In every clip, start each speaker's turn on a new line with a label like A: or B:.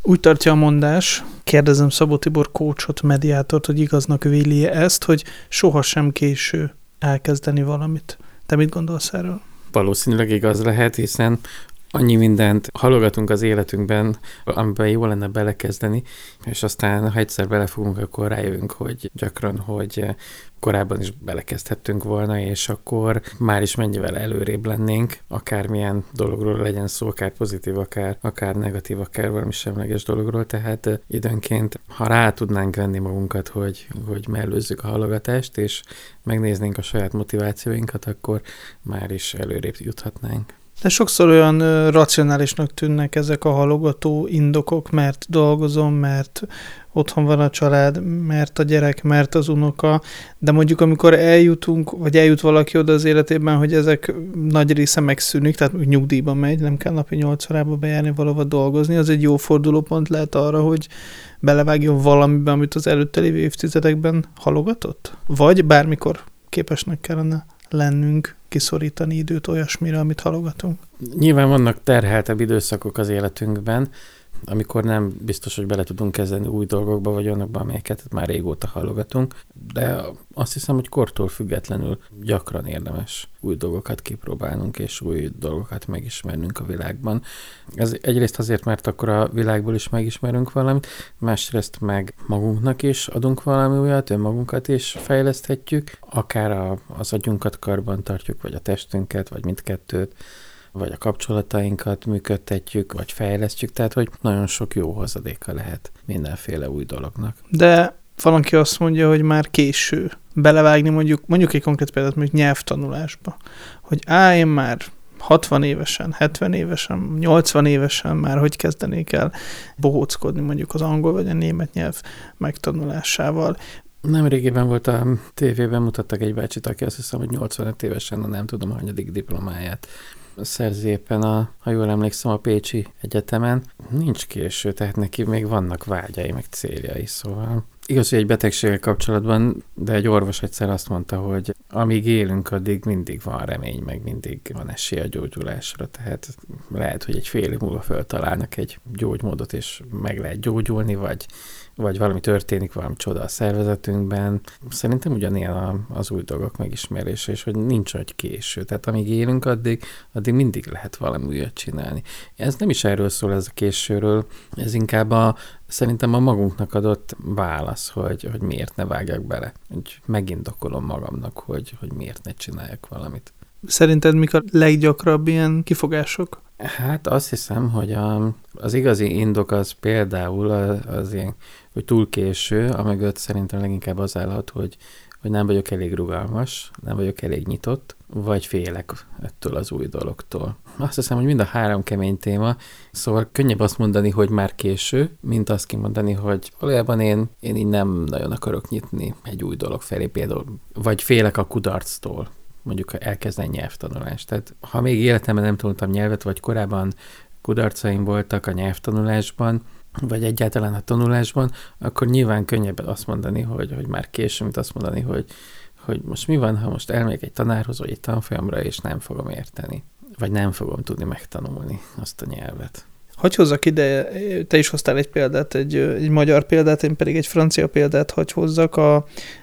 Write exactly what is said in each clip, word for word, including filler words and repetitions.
A: Úgy tartja a mondás, kérdezem Szabó Tibor coachot, mediátort, hogy igaznak véli ezt, hogy sohasem késő elkezdeni valamit. Te mit gondolsz erről?
B: Valószínűleg igaz lehet, hiszen annyi mindent halogatunk az életünkben, amiben jó lenne belekezdeni, és aztán, ha egyszer belefogunk, akkor rájövünk, hogy gyakran, hogy korábban is belekezdhettünk volna, és akkor már is mennyivel előrébb lennénk, akármilyen dologról legyen szó, akár pozitív, akár, akár negatív, akár valami semleges dologról, tehát időnként, ha rá tudnánk venni magunkat, hogy, hogy mellőzzük a halogatást, és megnéznénk a saját motivációinkat, akkor már is előrébb juthatnánk.
A: De sokszor olyan ö, racionálisnak tűnnek ezek a halogató indokok, mert dolgozom, mert otthon van a család, mert a gyerek, mert az unoka, de mondjuk amikor eljutunk, vagy eljut valaki oda az életében, hogy ezek nagy része megszűnik, tehát nyugdíjban megy, nem kell napi nyolc órába bejárni valahova dolgozni, az egy jó fordulópont lehet arra, hogy belevágjon valamiben, amit az előtte lévő évtizedekben halogatott? Vagy bármikor képesnek kellene lennünk kiszorítani időt olyasmire, amit halogatunk?
B: Nyilván vannak terheltebb időszakok az életünkben, amikor nem biztos, hogy bele tudunk kezdeni új dolgokba, vagy olyanokba, amelyeket már régóta halogatunk, de azt hiszem, hogy kortól függetlenül gyakran érdemes új dolgokat kipróbálnunk, és új dolgokat megismernünk a világban. Ez egyrészt azért, mert akkor a világból is megismerünk valamit, másrészt meg magunknak is adunk valami újat, önmagunkat is fejleszthetjük, akár a, az agyunkat karban tartjuk, vagy a testünket, vagy mindkettőt, vagy a kapcsolatainkat működtetjük, vagy fejlesztjük, tehát hogy nagyon sok jó hozadéka lehet mindenféle új dolognak.
A: De valaki azt mondja, hogy már késő belevágni mondjuk, mondjuk egy konkrét példát, mondjuk nyelvtanulásba, hogy á, én már hatvan évesen, hetven évesen, nyolcvan évesen már hogy kezdenék el bohóckodni mondjuk az angol vagy a német nyelv megtanulásával.
B: Nemrégiben volt a tévében, mutattak egy bácsit, aki azt hiszem, hogy nyolcvanöt évesen, nem tudom, hanyadik diplomáját szerzi éppen, a, ha jól emlékszem, a Pécsi Egyetemen. Nincs késő, tehát neki még vannak vágyai, meg céljai, szóval. Igaz, hogy egy betegséggel kapcsolatban, de egy orvos egyszer azt mondta, hogy amíg élünk, addig mindig van remény, meg mindig van esély a gyógyulásra, tehát lehet, hogy egy fél év múlva föltalálnak egy gyógymódot, és meg lehet gyógyulni, vagy vagy valami történik, valami csoda a szervezetünkben. Szerintem ugyanilyen az új dolgok megismerése, és hogy nincs egy késő. Tehát amíg élünk, addig, addig mindig lehet valami újat csinálni. Ez nem is erről szól, ez a későről, ez inkább a, szerintem a magunknak adott válasz, hogy, hogy miért ne vágjak bele. Úgy megindokolom magamnak, hogy, hogy miért ne csináljak valamit.
A: Szerinted mik a leggyakrabb ilyen kifogások?
B: Hát azt hiszem, hogy a, az igazi indok az például az, az ilyen, hogy túl késő, amögött szerintem leginkább az állhat, hogy, hogy nem vagyok elég rugalmas, nem vagyok elég nyitott, vagy félek ettől az új dologtól. Azt hiszem, hogy mind a három kemény téma, szóval könnyebb azt mondani, hogy már késő, mint azt kimondani, hogy valójában én, én így nem nagyon akarok nyitni egy új dolog felé, például, vagy félek a kudarctól. Mondjuk elkezdeni nyelvtanulást. Tehát ha még életemben nem tanultam nyelvet, vagy korábban kudarcaim voltak a nyelvtanulásban, vagy egyáltalán a tanulásban, akkor nyilván könnyebb azt mondani, hogy, hogy már késő, mint azt mondani, hogy, hogy most mi van, ha most elmegyek egy tanárhoz, vagy egy tanfolyamra, és nem fogom érteni. Vagy nem fogom tudni megtanulni azt a nyelvet.
A: Hogy hozzak ide, te is hoztál egy példát, egy, egy magyar példát, én pedig egy francia példát, hogy hozzak a,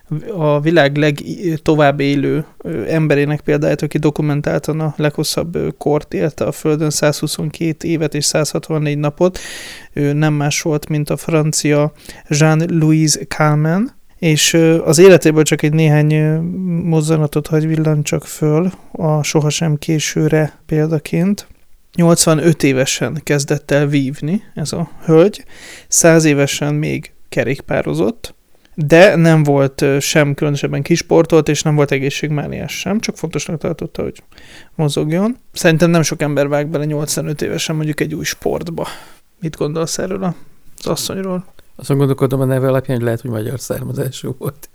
A: a világ legtovább élő emberének példáját, aki dokumentáltan a leghosszabb kort élte a Földön, százhuszonkettő évet és száz hatvannégy napot. Ő nem más volt, mint a francia Jean-Louis Calment, és az életéből csak egy néhány mozzanatot hagy villancsak föl a sohasem későre példaként. nyolcvanöt évesen kezdett el vívni ez a hölgy, száz évesen még kerékpározott, de nem volt sem különösebben kisportolt, és nem volt egészségmániás sem, csak fontosnak tartotta, hogy mozogjon. Szerintem nem sok ember vág bele nyolcvanöt évesen mondjuk egy új sportba. Mit gondolsz erről az asszonyról?
B: Azon gondolkodom a neve alapján, hogy lehet, hogy magyar származású volt.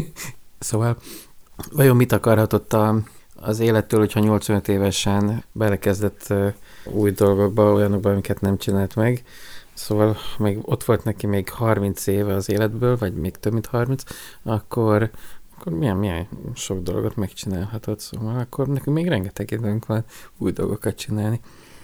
B: Szóval vajon mit akarhatott a az élettől, hogyha nyolcvanöt évesen belekezdett új dolgokba, olyanokba, amiket nem csinált meg. Szóval még ott volt neki még harminc éve az életből, vagy még több mint harminc, akkor, akkor milyen, milyen sok dolgot megcsinálhatott. Szóval akkor nekünk még rengeteg időnk van új dolgokat csinálni.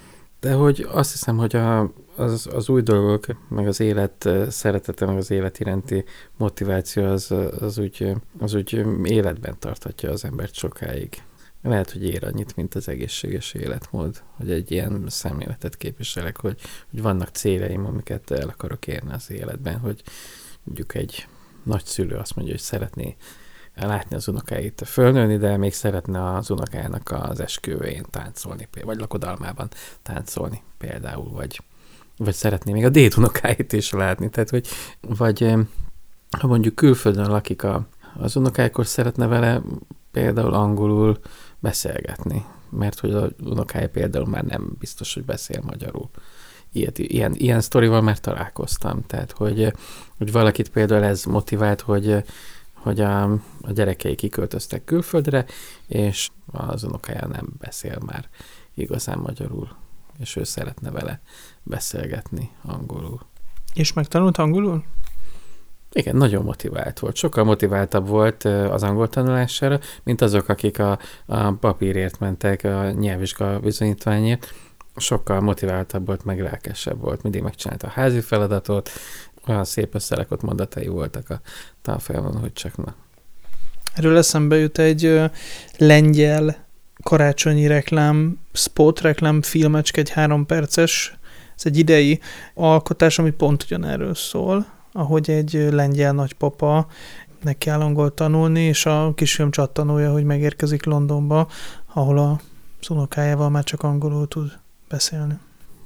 B: De hogy azt hiszem, hogy a, az, az új dolgok, meg az élet szeretete, meg az élet iránti motiváció az, az, úgy, az úgy életben tarthatja az embert sokáig. Lehet, hogy ér annyit, mint az egészséges életmód, hogy egy ilyen szemléletet képviselek, hogy, hogy vannak céljaim, amiket el akarok érni az életben, hogy mondjuk egy nagyszülő azt mondja, hogy szeretné látni az unokáit fölnőni, de még szeretne az unokájának az esküvőjén táncolni, vagy lakodalmában táncolni például, vagy, vagy szeretné még a dédunokáit is látni. Tehát, hogy vagy ha mondjuk külföldön lakik a, az unokája, akkor szeretne vele például angolul beszélgetni, mert hogy az unokája például már nem biztos, hogy beszél magyarul. Ilyet, ilyen, ilyen sztorival már találkoztam, tehát hogy, hogy valakit például ez motivált, hogy hogy a, a gyerekei kiköltöztek külföldre, és az unokája nem beszél már igazán magyarul, és ő szeretne vele beszélgetni angolul.
A: És megtanult angolul?
B: Igen, nagyon motivált volt. Sokkal motiváltabb volt az angol tanulására, mint azok, akik a, a papírért mentek a nyelvvizsga bizonyítványért. Sokkal motiváltabb volt, meg lelkesebb volt. Mindig megcsinálta a házi feladatot, olyan szép összerakott mondatai voltak a tanfolyamon, hogy csak na.
A: Erről eszembe jut egy ö, lengyel karácsonyi reklám, spot reklám filmecske, egy három perces, ez egy idei alkotás, ami pont ugyanerről szól, ahogy egy lengyel nagypapa neki áll angol tanulni, és a kisfilm csattanója, hogy megérkezik Londonba, ahol a unokájával már csak angolul tud beszélni.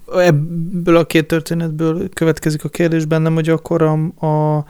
A: Ebből a két történetből következik a kérdés bennem, hogy akkor a, a,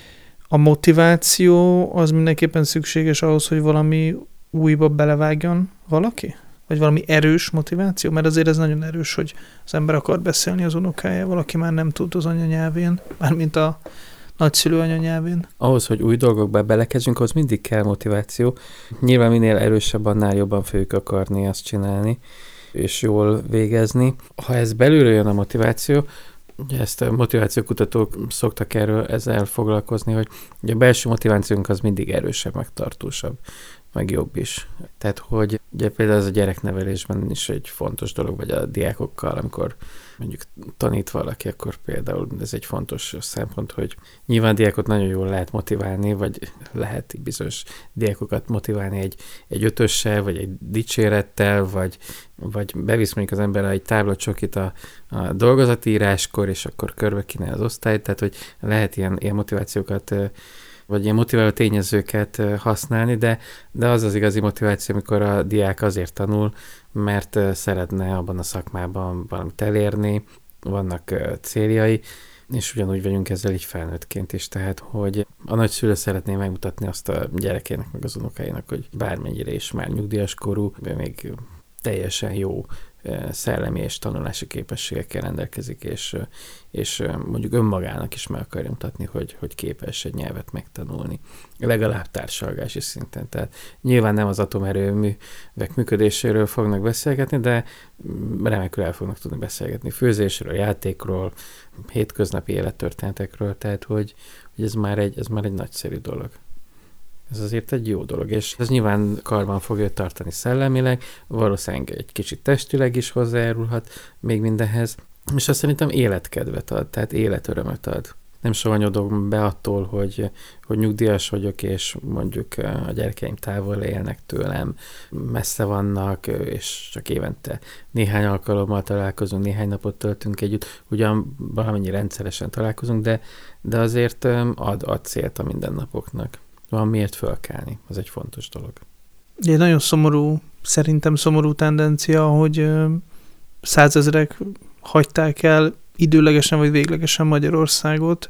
A: a motiváció az mindenképpen szükséges ahhoz, hogy valami újba belevágjon valaki? Vagy valami erős motiváció? Mert azért ez nagyon erős, hogy az ember akar beszélni az unokájával, aki már nem tud az anyanyelvén, mármint a nagyszülő anyanyelvén.
B: Ahhoz, hogy új dolgokba belekezdjünk, ahhoz mindig kell motiváció. Nyilván minél erősebb, annál jobban fogjuk akarni azt csinálni, és jól végezni. Ha ez belülről jön a motiváció, ugye ezt a motivációkutatók szoktak erről ezzel foglalkozni, hogy ugye a belső motivációnk az mindig erősebb, meg tartósabb, meg jobb is. Tehát, hogy ugye például ez a gyereknevelésben is egy fontos dolog, vagy a diákokkal, amikor mondjuk tanít valaki, akkor például ez egy fontos szempont, hogy nyilván diákot nagyon jól lehet motiválni, vagy lehet bizonyos diákokat motiválni egy, egy ötössel, vagy egy dicsérettel, vagy, vagy bevisz mondjuk az ember egy táblacsokit a, a dolgozatíráskor, és akkor körbe kínál az osztályt, tehát hogy lehet ilyen, ilyen motivációkat vagy ilyen motiváló tényezőket használni, de, de az az igazi motiváció, amikor a diák azért tanul, mert szeretne abban a szakmában valamit elérni, vannak céljai, és ugyanúgy vagyunk ezzel így felnőttként is, tehát, hogy a nagyszülő szeretné megmutatni azt a gyerekének, meg az unokáinak, hogy bármennyire is már nyugdíjas korú, még teljesen jó szellemi és tanulási képességekkel rendelkezik, és, és mondjuk önmagának is meg akarja mutatni, hogy, hogy képes egy nyelvet megtanulni. Legalább társalgási szinten. Tehát nyilván nem az atomerőművek működéséről fognak beszélgetni, de remekül el fognak tudni beszélgetni főzésről, játékról, hétköznapi élettörténetekről, tehát hogy, hogy ez, már egy, ez már egy nagyszerű dolog. Ez azért egy jó dolog, és ez nyilván karban fogja tartani szellemileg, valószínűleg egy kicsit testileg is hozzájárulhat még mindenhez, és azt szerintem életkedvet ad, tehát életörömöt ad. Nem savanyodom be attól, hogy, hogy nyugdíjas vagyok, és mondjuk a gyerekeim távol élnek tőlem, messze vannak, és csak évente néhány alkalommal találkozunk, néhány napot töltünk együtt, ugyan valamennyi rendszeresen találkozunk, de, de azért ad, ad célt a mindennapoknak. Van miért fölkelni, az egy fontos dolog.
A: Egy nagyon szomorú, szerintem szomorú tendencia, hogy százezrek hagyták el időlegesen vagy véglegesen Magyarországot,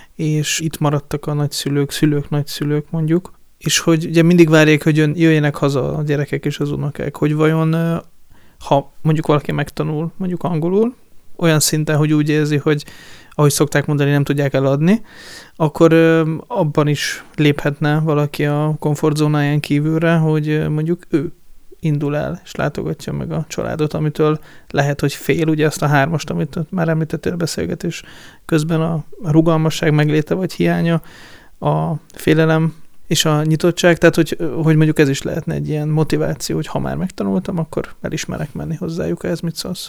A: és itt maradtak a nagyszülők, szülők, nagyszülők mondjuk, és hogy ugye mindig várják, hogy jön, jöjjenek haza a gyerekek és az unokák, hogy vajon, ha mondjuk valaki megtanul mondjuk angolul, olyan szinten, hogy úgy érzi, hogy ahogy szokták mondani, nem tudják eladni, akkor ö, abban is léphetne valaki a komfortzónáján kívülre, hogy mondjuk ő indul el, és látogatja meg a családot, amitől lehet, hogy fél, ugye azt a hármast, amit már említettél a beszélgetés közben, a, a rugalmasság megléte vagy hiánya, a félelem és a nyitottság, tehát hogy, hogy mondjuk ez is lehetne egy ilyen motiváció, hogy ha már megtanultam, akkor el is merek menni hozzájuk, ez mit szólsz?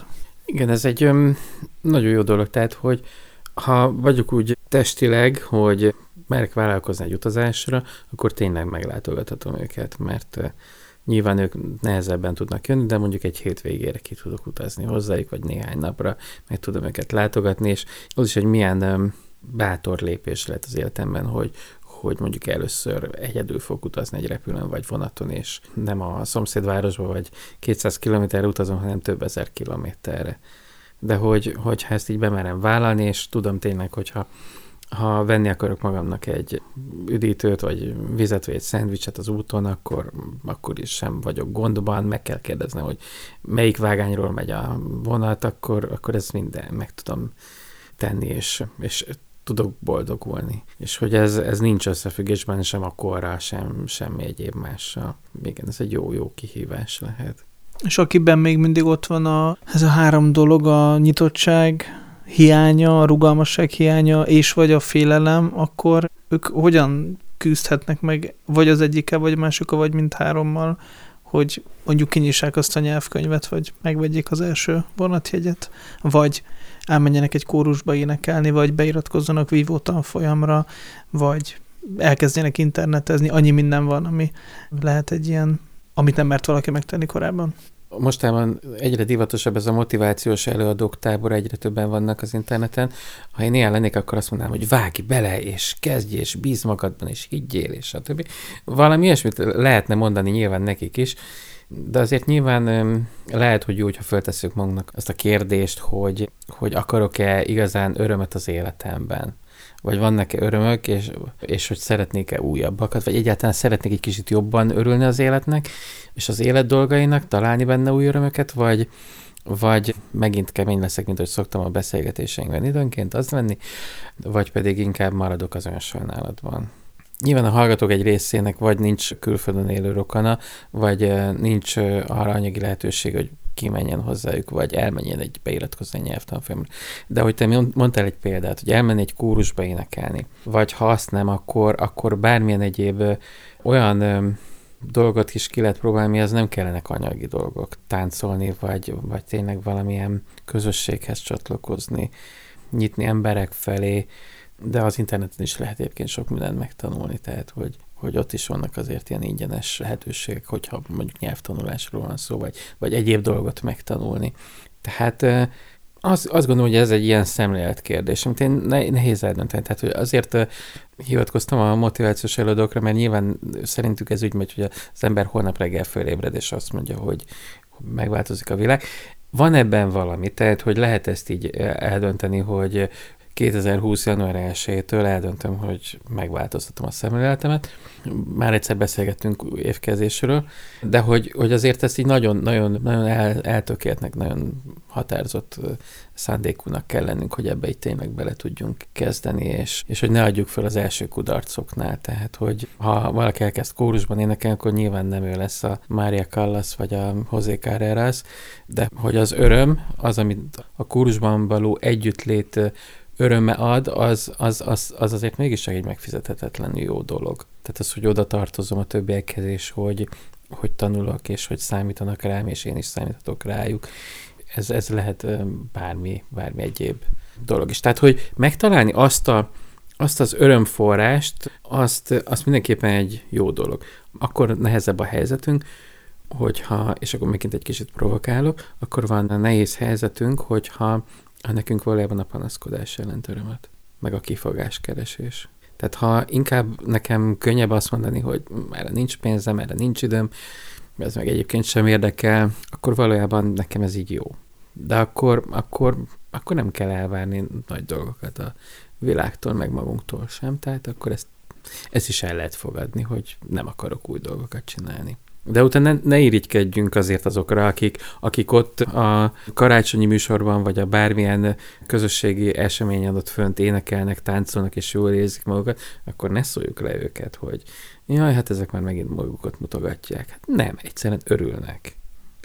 B: Igen, ez egy öm, nagyon jó dolog, tehát, hogy ha vagyok úgy testileg, hogy merek vállalkozni egy utazásra, akkor tényleg meglátogathatom őket, mert uh, nyilván ők nehezebben tudnak jönni, de mondjuk egy hétvégére ki tudok utazni hozzájuk, vagy néhány napra meg tudom őket látogatni, és az is, hogy milyen um, bátor lépés lett az életemben, hogy hogy mondjuk először egyedül fog utazni egy repülőn vagy vonaton, és nem a szomszédvárosba vagy kétszáz kilométerre utazom, hanem több ezer kilométerre. De hogy, hogyha ezt így bemerem vállalni, és tudom tényleg, hogyha ha venni akarok magamnak egy üdítőt, vagy vizet, vagy egy szendvicset az úton, akkor, akkor is sem vagyok gondban, meg kell kérdeznem, hogy melyik vágányról megy a vonat, akkor, akkor ez minden meg tudom tenni, és, és tudok boldogulni. És hogy ez, ez nincs összefüggésben sem a korral, sem semmi egyéb mással. Igen, ez egy jó-jó kihívás lehet.
A: És akiben még mindig ott van a, ez a három dolog, a nyitottság hiánya, a rugalmasság hiánya, és vagy a félelem, akkor ők hogyan küzdhetnek meg, vagy az egyike, vagy másika, vagy mind hárommal, hogy mondjuk kinyissák azt a nyelvkönyvet, vagy megvegyék az első vonatjegyet, vagy elmenjenek egy kórusba énekelni, vagy beiratkozzanak vívó tanfolyamra, vagy elkezdjenek internetezni. Annyi minden van, ami lehet egy ilyen, amit nem mert valaki megtenni korábban.
B: Mostában egyre divatosabb ez a motivációs előadók tábora, egyre többen vannak az interneten. Ha én ilyen lennék, akkor azt mondanám, hogy vágj bele, és kezdj, és bízz magadban, és higgyél, és stb. Valami ilyesmit lehetne mondani nyilván nekik is, de azért nyilván lehet, hogy jó, hogyha föltesszük magunknak azt a kérdést, hogy, hogy akarok-e igazán örömet az életemben, vagy vannak-e örömök, és, és hogy szeretnék-e újabbakat, vagy egyáltalán szeretnék egy kicsit jobban örülni az életnek, és az élet dolgainak, találni benne új örömöket, vagy, vagy megint kemény leszek, mint hogy szoktam a beszélgetéseinkben időnként azt venni, vagy pedig inkább maradok az önsajnálatban. Nyilván a hallgatók egy részének vagy nincs külföldön élő rokona, vagy nincs arra anyagi lehetőség, hogy kimenjen hozzájuk, vagy elmenjen egy beiratkozni nyelvtanfolyamra. De hogy te mondtál egy példát, hogy elmenni egy kórusba énekelni, vagy ha azt nem, akkor, akkor bármilyen egyéb olyan ö, dolgot is ki lehet próbálni, mihez nem kellenek anyagi dolgok. Táncolni, vagy, vagy tényleg valamilyen közösséghez csatlakozni, nyitni emberek felé, de az interneten is lehet egyébként sok mindent megtanulni, tehát hogy, hogy ott is vannak azért ilyen ingyenes lehetőségek, hogyha mondjuk nyelvtanulásról van szó, vagy, vagy egyéb dolgot megtanulni. Tehát az, azt gondolom, hogy ez egy ilyen szemléletkérdés, amit én nehéz eldönteni. Tehát hogy azért hivatkoztam a motivációs előadókra, mert nyilván szerintük ez úgy megy, hogy az ember holnap reggel fölébred, és azt mondja, hogy megváltozik a világ. Van ebben valami, tehát hogy lehet ezt így eldönteni, hogy kétezer-húsz. január elsejétől eldöntöm, hogy megváltoztatom a szemléletemet. Már egyszer beszélgettünk évkezdésről, de hogy, hogy azért ezt így nagyon, nagyon, nagyon el, eltökéltnek, nagyon határozott szándékúnak kell lennünk, hogy ebbe így tényleg bele tudjunk kezdeni, és, és hogy ne adjuk fel az első kudarcoknál. Tehát, hogy ha valaki elkezd kórusban énekelni, akkor nyilván nem ő lesz a Mária Callas vagy a José Carreras, de hogy az öröm, az, amit a kórusban való együttlét öröme ad, az, az, az, az azért mégis egy megfizethetetlenül jó dolog. Tehát az, hogy oda tartozom a többiekhez, és hogy, hogy tanulok, és hogy számítanak rám, és én is számítatok rájuk. Ez, ez lehet bármi, bármi egyéb dolog is. Tehát, hogy megtalálni azt, a, azt az örömforrást, azt, azt mindenképpen egy jó dolog. Akkor nehezebb a helyzetünk, hogyha, és akkor megint egy kicsit provokálok, akkor van a nehéz helyzetünk, hogyha ha nekünk valójában a panaszkodás jelent örömet, meg a kifogáskeresés. Tehát ha inkább nekem könnyebb azt mondani, hogy erre nincs pénzem, erre nincs időm, ez meg egyébként sem érdekel, akkor valójában nekem ez így jó. De akkor, akkor, akkor nem kell elvárni nagy dolgokat a világtól, meg magunktól sem, tehát akkor ezt, ezt is el lehet fogadni, hogy nem akarok új dolgokat csinálni. De utána ne, ne irigykedjünk azért azokra, akik, akik ott a karácsonyi műsorban, vagy a bármilyen közösségi eseményen ott fönt énekelnek, táncolnak, és jól érzik magukat, akkor ne szóljuk le őket, hogy jaj, hát ezek már megint magukat mutogatják. Hát nem, egyszerűen örülnek.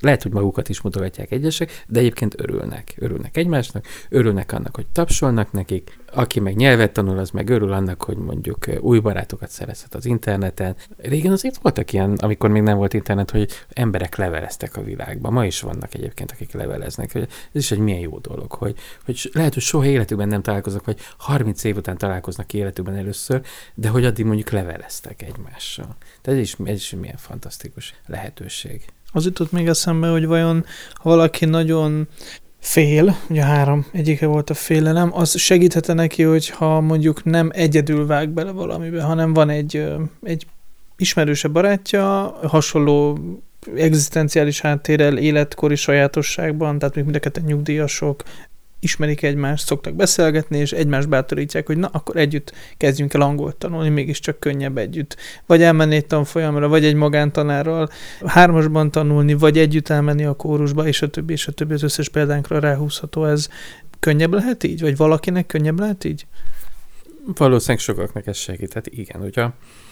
B: Lehet, hogy magukat is mutogatják egyesek, de egyébként örülnek. Örülnek egymásnak, örülnek annak, hogy tapsolnak nekik. Aki meg nyelvet tanul, az meg örül annak, hogy mondjuk új barátokat szerezhet az interneten. Régen azért voltak ilyen, amikor még nem volt internet, hogy emberek leveleztek a világban. Ma is vannak egyébként, akik leveleznek. Ez is egy milyen jó dolog, hogy, hogy lehet, hogy soha életükben nem találkoznak, vagy harminc év után találkoznak életükben először, de hogy addig mondjuk leveleztek egymással. Tehát ez is, ez is milyen fantasztikus lehetőség.
A: Az jutott még eszembe, hogy vajon ha valaki nagyon fél, ugye három, egyike volt a félelem, az segíthet neki, hogyha mondjuk nem egyedül vág bele valamibe, hanem van egy, egy ismerősebb barátja, hasonló egzisztenciális háttérrel, életkori sajátosságban, tehát még mind a ketten nyugdíjasok, ismerik egymást, szoktak beszélgetni, és egymást bátorítják, hogy na, akkor együtt kezdjünk el angolt tanulni, mégiscsak könnyebb együtt. Vagy elmenni egy tanfolyamra, vagy egy magántanárral hármasban tanulni, vagy együtt elmenni a kórusba, és a többi, és a többi, az összes példánkra ráhúzható. Ez könnyebb lehet így? Vagy valakinek könnyebb lehet így?
B: Valószínűleg sokaknak ez segíthet, igen, ugye?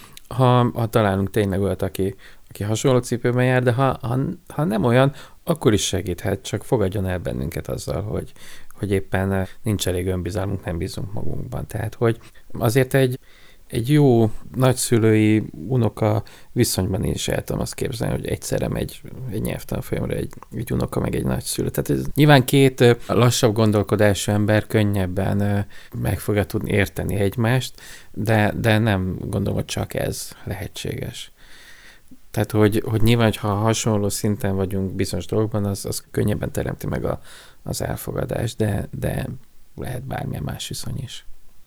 B: Ha, ha találunk tényleg olyat, aki, aki hasonló cipőben jár, de ha, ha, ha nem olyan, akkor is segíthet, csak fogadjon el bennünket azzal, hogy, hogy éppen nincs elég önbizalmunk, nem bízunk magunkban. Tehát, hogy azért egy, egy jó nagyszülői unoka viszonyban is el tudom azt képzelni, hogy egyszerre megy egy nyelvtanfolyamra egy, egy unoka, meg egy nagyszülő. Tehát ez nyilván két lassabb gondolkodású ember könnyebben meg fogja tudni érteni egymást, de, de nem gondolom, hogy csak ez lehetséges. Tehát, hogy, hogy nyilván, ha hasonló szinten vagyunk bizonyos dolgokban, az, az könnyebben teremti meg a, az elfogadást, de, de lehet bármilyen más viszony is.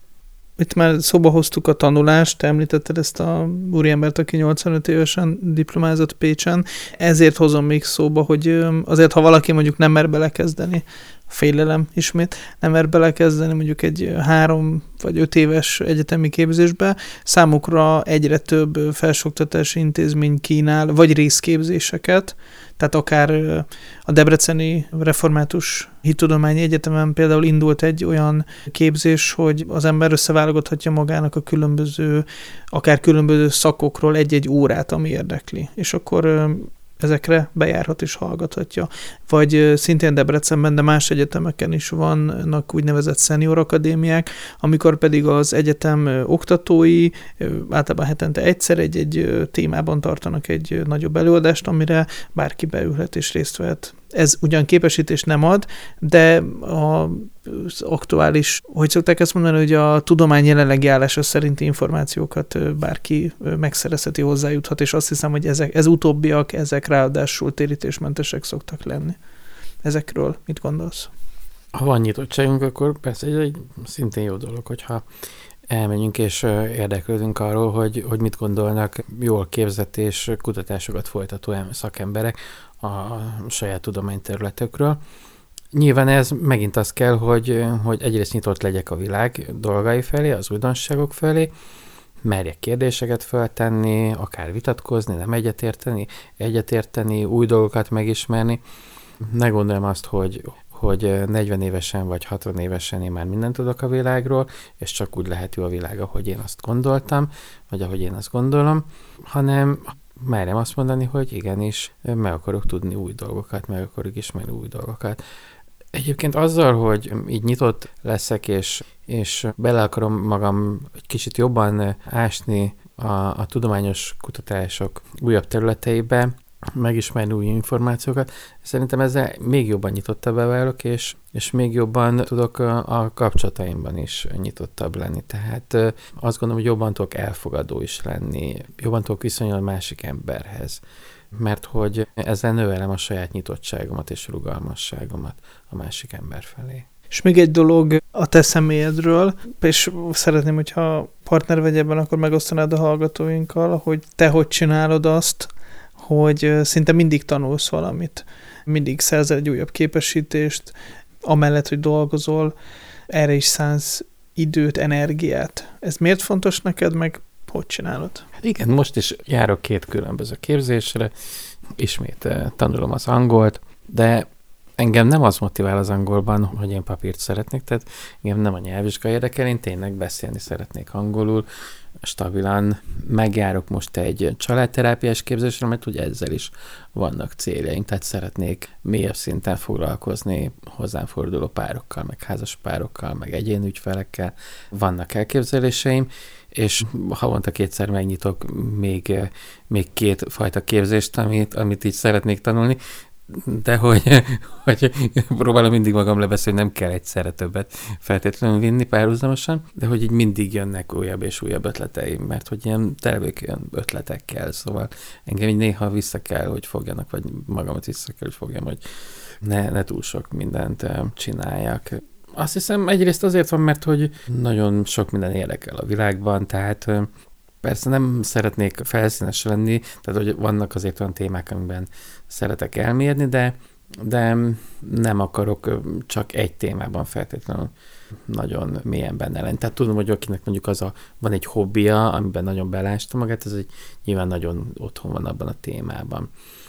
A: Itt már szóba hoztuk a tanulást, te említetted ezt a úriembert, aki nyolcvanöt évesen diplomázott Pécsen. Ezért hozom még szóba, hogy azért, ha valaki mondjuk nem mer belekezdeni, félelem ismét, nem mer belekezdeni mondjuk egy három vagy öt éves egyetemi képzésbe, számukra egyre több felsőoktatási intézmény kínál, vagy részképzéseket, tehát akár a Debreceni Református Hittudományi Egyetemen például indult egy olyan képzés, hogy az ember összeválogathatja magának a különböző, akár különböző szakokról egy-egy órát, ami érdekli. És akkor ezekre bejárhat és hallgathatja. Vagy szintén Debrecenben, de más egyetemeken is vannak úgynevezett senior akadémiák, amikor pedig az egyetem oktatói általában hetente egyszer egy-egy témában tartanak egy nagyobb előadást, amire bárki beülhet és részt vehet. Ez ugyan képesítést nem ad, de az aktuális, hogy szokták ezt mondani, hogy a tudomány jelenlegi állása szerinti információkat bárki megszerezheti, hozzájuthat, és azt hiszem, hogy ezek, ez utóbbiak, ezek ráadásul térítésmentesek szoktak lenni. Ezekről mit gondolsz?
B: Ha van nyitottságunk, akkor persze egy, egy szintén jó dolog, hogyha elmegyünk és érdeklődünk arról, hogy, hogy mit gondolnak jól képzett és kutatásokat folytató szakemberek a saját tudományterületekről. Nyilván ez megint az kell, hogy, hogy egyrészt nyitott legyek a világ dolgai felé, az újdonságok felé, merjek kérdéseket feltenni, akár vitatkozni, nem egyetérteni, egyetérteni, új dolgokat megismerni. Ne gondoljam azt, hogy, hogy negyven évesen vagy hatvan évesen én már mindent tudok a világról, és csak úgy lehet jó a világ, ahogy én azt gondoltam, vagy ahogy én azt gondolom, hanem merjem azt mondani, hogy igenis meg akarok tudni új dolgokat, meg akarok ismerni új dolgokat. Egyébként azzal, hogy így nyitott leszek, és, és bele akarom magam egy kicsit jobban ásni a, a tudományos kutatások újabb területeibe, megismerni új információkat, szerintem ezzel még jobban nyitottabbá válok, és, és még jobban tudok a, a kapcsolataimban is nyitottabb lenni. Tehát azt gondolom, hogy jobban tudok elfogadó is lenni, jobban tudok viszonyulni a másik emberhez, mert hogy ezzel növelem a saját nyitottságomat és rugalmasságomat a másik ember felé.
A: És még egy dolog a te személyedről, és szeretném, hogyha partner vagy ebben, akkor megosztanád a hallgatóinkkal, hogy te hogy csinálod azt, hogy szinte mindig tanulsz valamit, mindig szerzel egy újabb képesítést, amellett, hogy dolgozol, erre is szánsz időt, energiát. Ez miért fontos neked, meg hogy csinálod?
B: Igen, most is járok két különböző képzésre, ismét tanulom az angolt, de Engem nem az motivál az angolban, hogy én papírt szeretnék, tehát engem nem a nyelvvizsga érdekel, én tényleg beszélni szeretnék angolul, stabilan megjárok most egy családterápiás képzésre, mert ugye ezzel is vannak céljaink, tehát szeretnék mélyebb szinten foglalkozni hozzám forduló párokkal, meg házas párokkal, meg egyéni ügyfelekkel. Vannak elképzeléseim, és havonta kétszer megnyitok még, még két fajta képzést, amit, amit így szeretnék tanulni, de hogy, hogy próbálom mindig magam lebeszélni, nem kell egyszerre többet feltétlenül vinni párhuzamosan, de hogy így mindig jönnek újabb és újabb ötleteim, mert hogy ilyen tervek ilyen ötletekkel, szóval engem így néha vissza kell, hogy fogjanak, vagy magamat vissza kell, hogy fogjam, hogy ne, ne túl sok mindent csináljak. Azt hiszem egyrészt azért van, mert hogy nagyon sok minden érdekel a világban, tehát persze nem szeretnék felszínes lenni, tehát hogy vannak azért olyan témák, amiben szeretek elmérni, de, de nem akarok csak egy témában feltétlenül nagyon mélyen benne lenni. Tehát tudom, hogy akinek mondjuk az a, van egy hobbija, amiben nagyon belásta magát, ez egy nyilván nagyon otthon van abban a témában.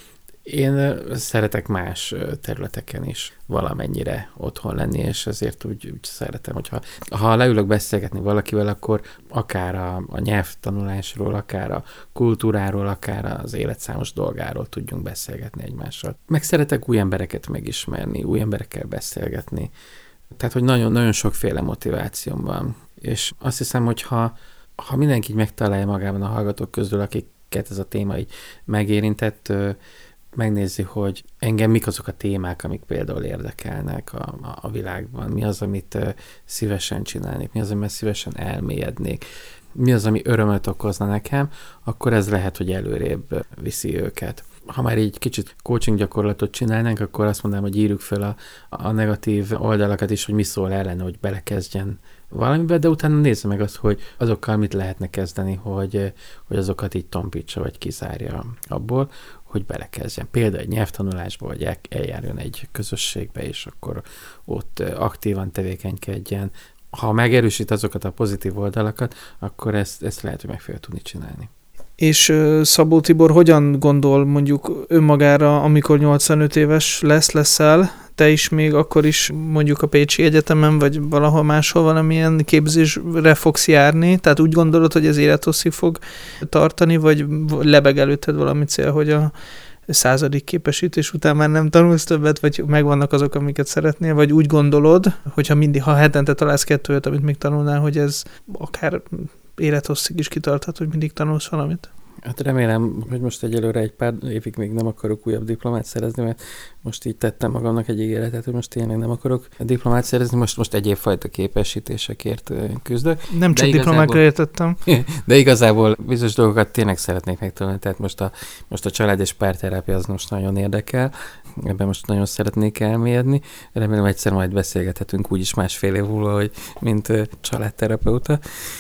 B: Én szeretek más területeken is valamennyire otthon lenni, és ezért úgy, úgy szeretem, hogyha ha leülök beszélgetni valakivel, akkor akár a, a nyelvtanulásról, akár a kultúráról, akár az életszámos dolgáról tudjunk beszélgetni egymással. Meg szeretek új embereket megismerni, új emberekkel beszélgetni. Tehát, hogy nagyon, nagyon sokféle motivációm van. És azt hiszem, hogy ha, ha mindenki így megtalálja magában a hallgatók közül, akiket ez a téma így megérintett, megnézi, hogy engem mik azok a témák, amik például érdekelnek a, a, a világban, mi az, amit uh, szívesen csinálnék, mi az, amit szívesen elmélyednék, mi az, ami örömöt okozna nekem, akkor ez lehet, hogy előrébb viszi őket. Ha már így kicsit coaching gyakorlatot csinálnánk, akkor azt mondanám, hogy írjuk fel a, a negatív oldalakat is, hogy mi szól ellene, hogy belekezdjen valamiben, de utána nézze meg azt, hogy azokkal mit lehetne kezdeni, hogy, hogy azokat így tompítsa, vagy kizárja abból, hogy belekezdjen. Például egy nyelvtanulásba, vagy eljárjon egy közösségbe, és akkor ott aktívan tevékenykedjen. Ha megerősít azokat a pozitív oldalakat, akkor ezt, ezt lehet, hogy meg fogja tudni csinálni.
A: És Szabó Tibor hogyan gondol mondjuk önmagára, amikor nyolcvanöt éves lesz, leszel, te is még akkor is mondjuk a Pécsi Egyetemen, vagy valahol máshol valamilyen képzésre fogsz járni? Tehát úgy gondolod, hogy ez élethosszig fog tartani, vagy lebeg előtted valami cél, hogy a századik képesítés után már nem tanulsz többet, vagy megvannak azok, amiket szeretnél, vagy úgy gondolod, hogyha mindig, ha hetente találsz kettőt, amit még tanulnál, hogy ez akár élethosszig is kitarthat, hogy mindig tanulsz valamit?
B: Hát remélem, hogy most egyelőre egy pár évig még nem akarok újabb diplomát szerezni, mert most így tettem magamnak egy ígéretet, hogy most tényleg nem akarok diplomát szerezni, most, most egyéb fajta képesítésekért küzdök.
A: Nem csak diplomákra értettem.
B: De igazából bizonyos dolgokat tényleg szeretnék megtanulni, tehát most a, most a család és párterápia az most nagyon érdekel, ebben most nagyon szeretnék elmélyedni. Remélem egyszer majd beszélgethetünk úgyis másfél év múlva, hogy mint családterapeuta.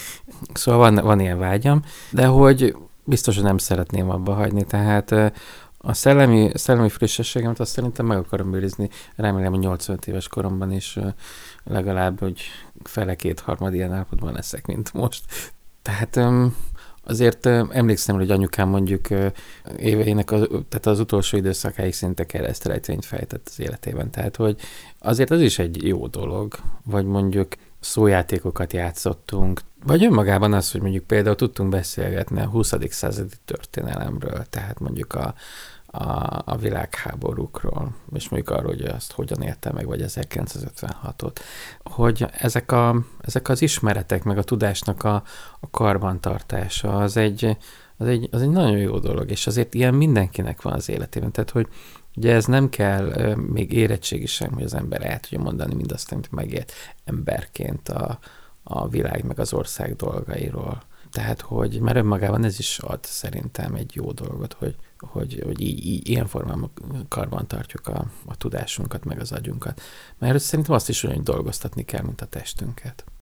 B: Szóval van, van ilyen vágyam, de hogy biztos, hogy nem szeretném abba hagyni, tehát a szellemi, szellemi frissességemet azt szerintem meg akarom őrizni, remélem, hogy nyolcvanöt éves koromban is legalább, hogy fele kétharmad ilyen állapotban leszek, mint most. Tehát azért emlékszem, hogy anyukám mondjuk éveinek, az, tehát az utolsó időszakáig szinte keresztrejtvényt fejtett az életében, tehát hogy azért az is egy jó dolog, vagy mondjuk szójátékokat játszottunk, vagy önmagában az, hogy mondjuk például tudtunk beszélgetni a huszadik századi történelemről, tehát mondjuk a, a, a világháborúkról, és mondjuk arról, hogy azt hogyan élte meg, vagy ezerkilencszázötvenhatot, hogy ezek, a, ezek az ismeretek, meg a tudásnak a, a karbantartása, az egy, az, egy, az egy nagyon jó dolog, és azért ilyen mindenkinek van az életében, tehát hogy ugye ez nem kell euh, még érettségi sem, hogy az ember el tudja mondani mindazt, amit megélt emberként a, a világ meg az ország dolgairól. Tehát, hogy már önmagában ez is ad szerintem egy jó dolgot, hogy, hogy, hogy így, így ilyen formában karban tartjuk a, a tudásunkat, meg az agyunkat. Mert szerintem azt is olyan, hogy dolgoztatni kell, mint a testünket.